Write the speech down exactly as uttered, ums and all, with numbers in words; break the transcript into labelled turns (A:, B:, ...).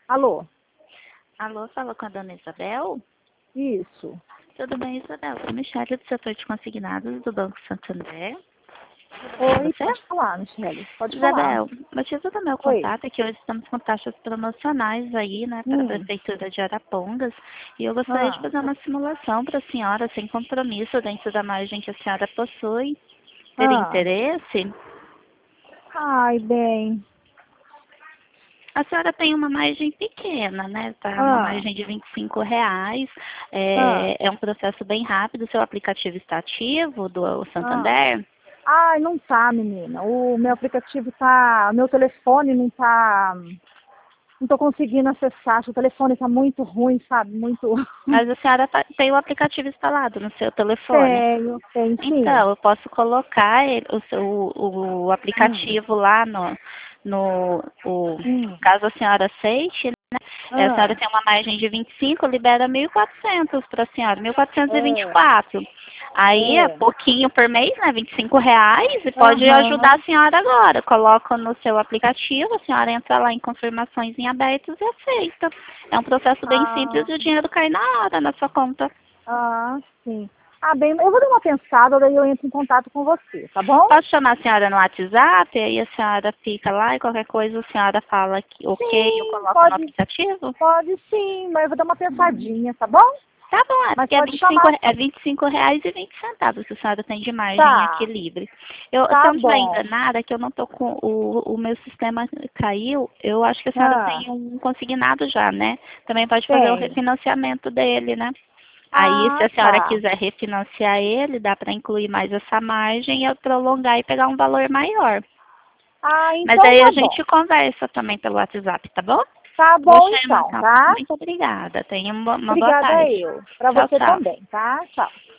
A: Alô?
B: Alô, fala com a dona Isabel?
A: Isso.
B: Tudo bem, Isabel? Sou Michele do setor de consignados do Banco Santander.
A: Oi,
B: Você?
A: pode falar, Michele. Pode falar.
B: Isabel, o motivo do meu
A: Oi.
B: contato é que hoje estamos com taxas promocionais aí, né, para a
A: Hum.
B: Prefeitura de Arapongas. E eu gostaria de
A: Ah.
B: fazer uma simulação para a senhora, sem compromisso, dentro da margem que a senhora possui. Teria
A: Ah.
B: interesse?
A: Ai, bem.
B: A senhora tem uma margem pequena, né? Tá uma
A: Ah.
B: margem de vinte e cinco reais.
A: Ah.
B: É, é um processo bem rápido. O seu aplicativo está ativo do
A: Ah.
B: Santander?
A: Ai, não tá, menina. O meu aplicativo tá... Meu telefone não tá... Não tô conseguindo acessar. O telefone tá muito ruim, sabe? Muito...
B: Mas a senhora tá- tem o aplicativo instalado no seu telefone.
A: Tenho, tenho sim.
B: Então, eu posso colocar ele- o, seu, o
A: Hum.
B: aplicativo lá no, no o,
A: Hum.
B: caso a senhora aceite, né? A senhora
A: Ah.
B: tem uma margem de vinte e cinco, libera mil e quatrocentos para a senhora, mil quatrocentos e vinte e
A: É.
B: quatro. Aí é
A: É.
B: pouquinho por mês, né? vinte e cinco reais e pode ajudar
A: Aham.
B: a senhora agora. Coloca no seu aplicativo, a senhora entra lá em confirmações em abertos e aceita. É um processo bem simples
A: Ah.
B: e o dinheiro cai na hora na sua conta.
A: Ah, sim. Ah, bem, eu vou dar uma pensada, daí eu entro em contato com você, tá bom?
B: Posso chamar a senhora no WhatsApp, aí a senhora fica lá e qualquer coisa a senhora fala que ok, eu
A: Sim,
B: coloco no
A: pode,
B: aplicativo?
A: pode sim, mas eu vou dar uma pensadinha, tá bom?
B: Tá bom, é
A: Mas
B: porque é
A: pode
B: vinte e cinco,
A: chamar
B: é
A: sim.
B: vinte e cinco reais e vinte centavos que a senhora tem de margem aqui
A: Tá,
B: livre. Eu, se
A: tá
B: eu não estiver
A: bom.
B: enganada, é que eu não tô com, o, o meu sistema caiu, eu acho que a senhora
A: Ah,
B: tem um consignado já, né? Também pode fazer o
A: tenho.
B: refinanciamento dele, né? Aí, se
A: Ah,
B: a senhora
A: tá.
B: quiser refinanciar ele, dá para incluir mais essa margem e eu prolongar e pegar um valor maior.
A: Ah,
B: Mas
A: então
B: aí
A: tá
B: a
A: bom.
B: gente conversa também pelo WhatsApp, tá bom?
A: Tá
B: Vou
A: bom
B: chamar,
A: então,
B: então.
A: tá?
B: Muito obrigada. Tenha uma uma boa
A: Obrigada
B: tarde.
A: eu. Pra
B: Tchau,
A: você
B: tchau.
A: também, tá? Tchau.